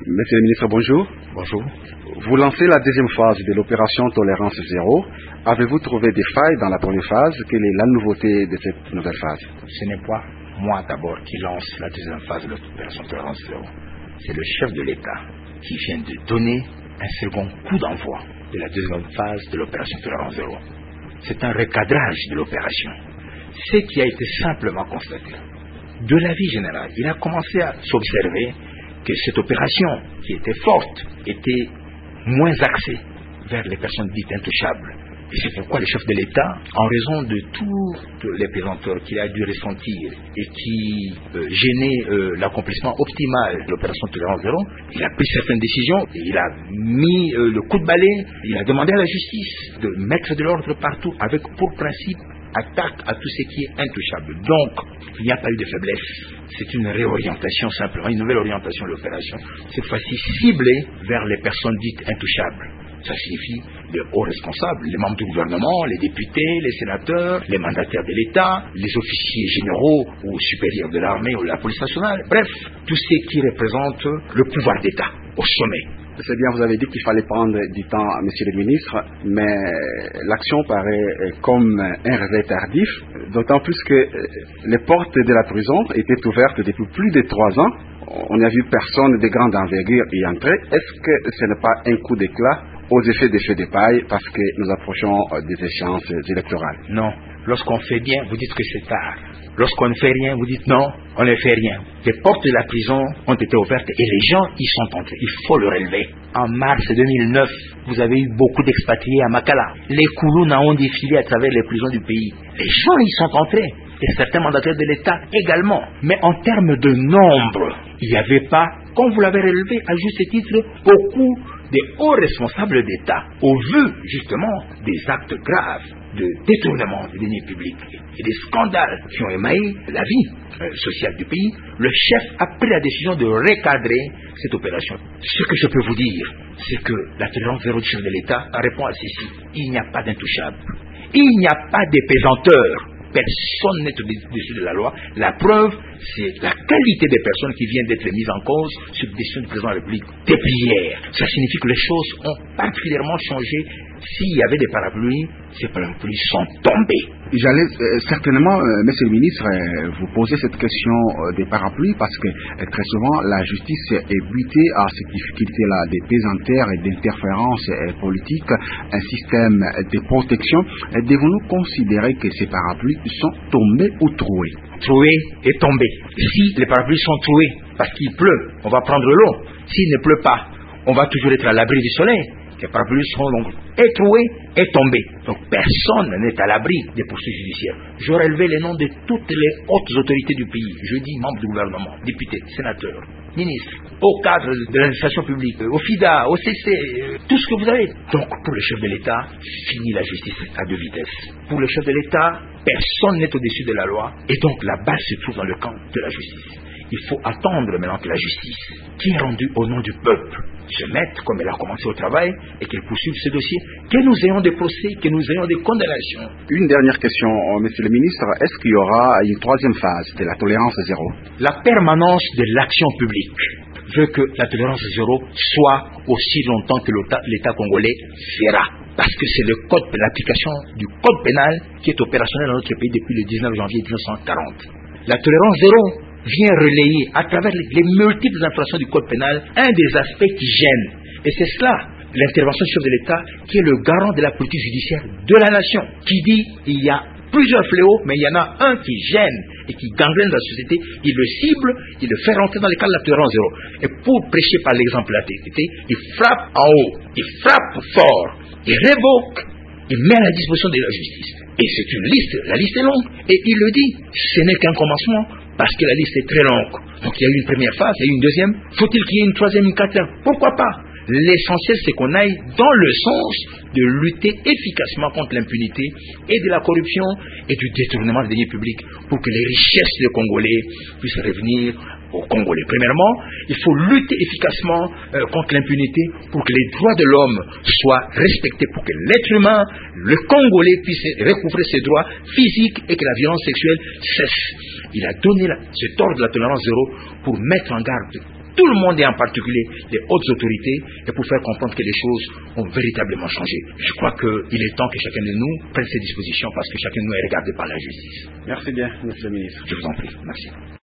Monsieur le ministre, bonjour. Bonjour. Vous lancez la deuxième phase de l'opération Tolérance Zéro. Avez-vous trouvé des failles dans la première phase? Quelle est la nouveauté de cette nouvelle phase? Ce n'est pas moi d'abord qui lance la deuxième phase de l'opération Tolérance Zéro. C'est le chef de l'État qui vient de donner un second coup d'envoi de la deuxième phase de l'opération Tolérance Zéro. C'est un recadrage de l'opération. Ce qui a été simplement constaté, de l'avis général, il a commencé à s'observer que cette opération, qui était forte, était moins axée vers les personnes dites intouchables. Et c'est pourquoi le chef de l'État, en raison de toutes les pesanteurs qu'il a dû ressentir et qui gênaient l'accomplissement optimal de l'opération Tolérance Zéro, il a pris certaines décisions, il a mis le coup de balai, il a demandé à la justice de mettre de l'ordre partout avec pour principe attaque à tout ce qui est intouchable. Donc, il n'y a pas eu de faiblesse. C'est une réorientation simplement, une nouvelle orientation de l'opération, cette fois-ci ciblée vers les personnes dites intouchables. Ça signifie les hauts responsables, les membres du gouvernement, les députés, les sénateurs, les mandataires de l'État, les officiers généraux ou supérieurs de l'armée ou de la police nationale. Bref, tous ceux qui représentent le pouvoir d'État au sommet. C'est bien, vous avez dit qu'il fallait prendre du temps, monsieur le ministre, mais l'action paraît comme un réveil tardif, d'autant plus que les portes de la prison étaient ouvertes depuis plus de 3 ans. On n'a vu personne de grande envergure y entrer. Est-ce que ce n'est pas un coup d'éclat aux effets des feux de paille parce que nous approchons des échéances électorales? Non. Lorsqu'on fait bien, vous dites que c'est tard. Lorsqu'on ne fait rien, vous dites non, on ne fait rien. Les portes de la prison ont été ouvertes et les gens y sont entrés. Il faut le relever. En mars 2009, vous avez eu beaucoup d'expatriés à Makala. Les Koulouna ont défilé à travers les prisons du pays. Les gens y sont entrés. Et certains mandataires de l'État également. Mais en termes de nombre, il n'y avait pas, comme vous l'avez relevé à juste titre, beaucoup de hauts responsables d'État, au vu justement des actes graves de détournement des deniers publics et des scandales qui ont émaillé la vie sociale du pays. Le chef a pris la décision de recadrer cette opération. Ce que je peux vous dire, c'est que la tolérance zéro du chef de l'État répond à ceci. Il n'y a pas d'intouchable. Il n'y a pas d'épaisanteur. Personne n'est au-dessus de la loi. La preuve, c'est la qualité des personnes qui viennent d'être mises en cause sur décision du président de la République depuis hier. Ça signifie que les choses ont particulièrement changé. S'il y avait des parapluies, ces parapluies sont tombés. J'allais certainement, monsieur le ministre, vous poser cette question des parapluies parce que très souvent la justice est butée à cette difficulté-là des pesanteurs et d'interférences politiques, un système de protection. Devons-nous considérer que ces parapluies sont tombés ou troués? Troués et tombés. Si les parapluies sont troués parce qu'il pleut, on va prendre l'eau. S'il ne pleut pas, on va toujours être à l'abri du soleil. Les parapluies sont donc troués et tombés. Donc personne n'est à l'abri des poursuites judiciaires. Je relevé les noms de toutes les hautes autorités du pays. Je dis membres du gouvernement, députés, sénateurs, ministres, au cadre de l'administration publique, au FIDA, au CC, tout ce que vous avez. Donc pour le chef de l'État, fini la justice à 2 vitesses. Pour le chef de l'État, personne n'est au-dessus de la loi et donc la balle se trouve dans le camp de la justice. Il faut attendre maintenant que la justice, qui est rendue au nom du peuple, se mette, comme elle a commencé au travail, et qu'elle poursuive ce dossier, que nous ayons des procès, que nous ayons des condamnations. Une dernière question, monsieur le ministre. Est-ce qu'il y aura une 3e phase de la tolérance zéro? La permanence de l'action publique veut que la tolérance zéro soit aussi longtemps que l'État congolais fera. Parce que c'est l'application du code pénal qui est opérationnel dans notre pays depuis le 19 janvier 1940. La tolérance zéro vient relayer à travers les multiples infractions du code pénal un des aspects qui gênent. Et c'est cela, l'intervention du chef de l'État, qui est le garant de la politique judiciaire de la nation, qui dit il y a plusieurs fléaux, mais il y en a un qui gêne et qui gangrène la société. Il le cible, il le fait rentrer dans le cadre de la tolérance zéro. Et pour prêcher par l'exemple de la vérité, il frappe en haut, il frappe fort, il révoque, il met à la disposition de la justice. Et c'est une liste, la liste est longue, et il le dit, ce n'est qu'un commencement, parce que la liste est très longue. Donc il y a eu une première phase, il y a eu une deuxième. Faut-il qu'il y ait une 3e, une 4e? Pourquoi pas? L'essentiel, c'est qu'on aille dans le sens de lutter efficacement contre l'impunité et de la corruption et du détournement des deniers publics pour que les richesses des Congolais puissent revenir aux Congolais. Premièrement, il faut lutter efficacement contre l'impunité pour que les droits de l'homme soient respectés, pour que l'être humain, le Congolais, puisse recouvrer ses droits physiques et que la violence sexuelle cesse. Il a donné cet ordre de la tolérance zéro pour mettre en garde tout le monde et en particulier les hautes autorités et pour faire comprendre que les choses ont véritablement changé. Je crois qu'il est temps que chacun de nous prenne ses dispositions parce que chacun de nous est regardé par la justice. Merci bien, monsieur le ministre. Je vous en prie. Merci.